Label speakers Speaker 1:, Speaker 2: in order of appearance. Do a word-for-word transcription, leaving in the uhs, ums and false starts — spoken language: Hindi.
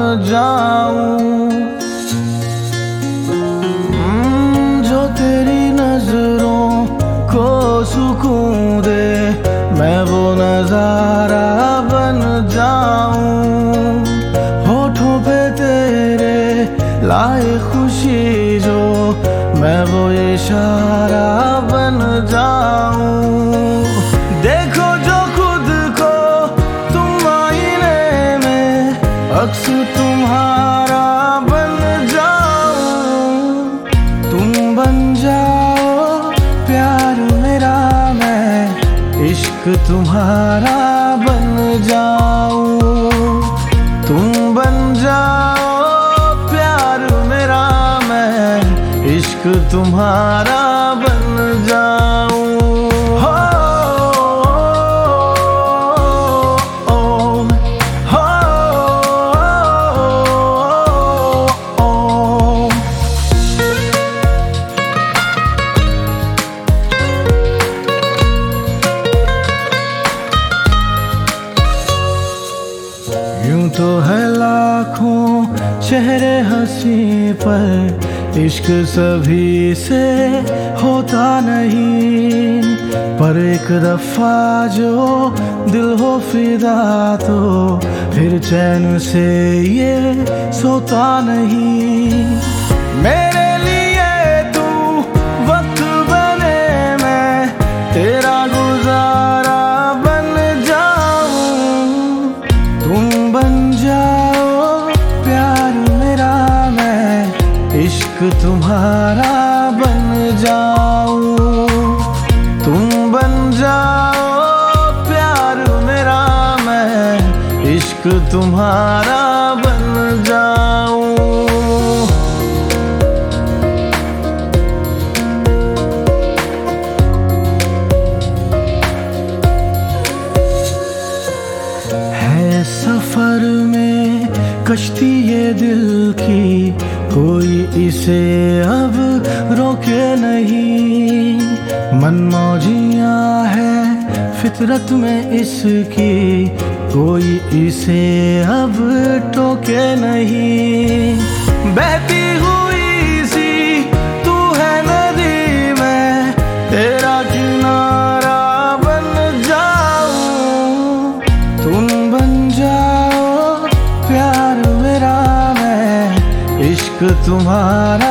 Speaker 1: जाऊं। जो तेरी नजरों को सुकून दे, मैं वो नजारा बन जाऊं। होठों पे तेरे लाए खुशी जो, मैं वो इशारा बन जाऊं। देखो जो खुद को तुम आईने में, अक्स तुम्हारा बन जाऊं। तुम बन जाओ प्यार मेरा, मैं इश्क तुम्हारा बन जाऊं। तुम बन जाओ प्यार मेरा, मैं इश्क तुम्हारा बन जाऊं। हो, हो, हो, हो, हो। यूं तो है लाखों चेहरे हंसी पर, इश्क सभी से होता नहीं। पर एक दफा जो दिल हो फिदा, तो फिर चैन से ये सोता नहीं। मेरे लिए तू वक्त बने, मैं तेरा गुजारा बन जाऊं। तुम बन जाओ प्यार मेरा, मैं इश्क तुम्हारा बन जाऊं। तुम बन जाओ प्यार मेरा, मैं इश्क तुम्हारा बन जाऊं। है सफर में कश्ती ये दिल की, कोई इसे अब रोके नहीं। मनमौजियाँ है फितरत में इसकी, कोई इसे अब टोके नहीं। बहती हुई सी तू है नदी, मैं तेरा किनारा बन जाऊं। तुम बन जाओ प्यार मेरा, मैं इश्क तुम्हारा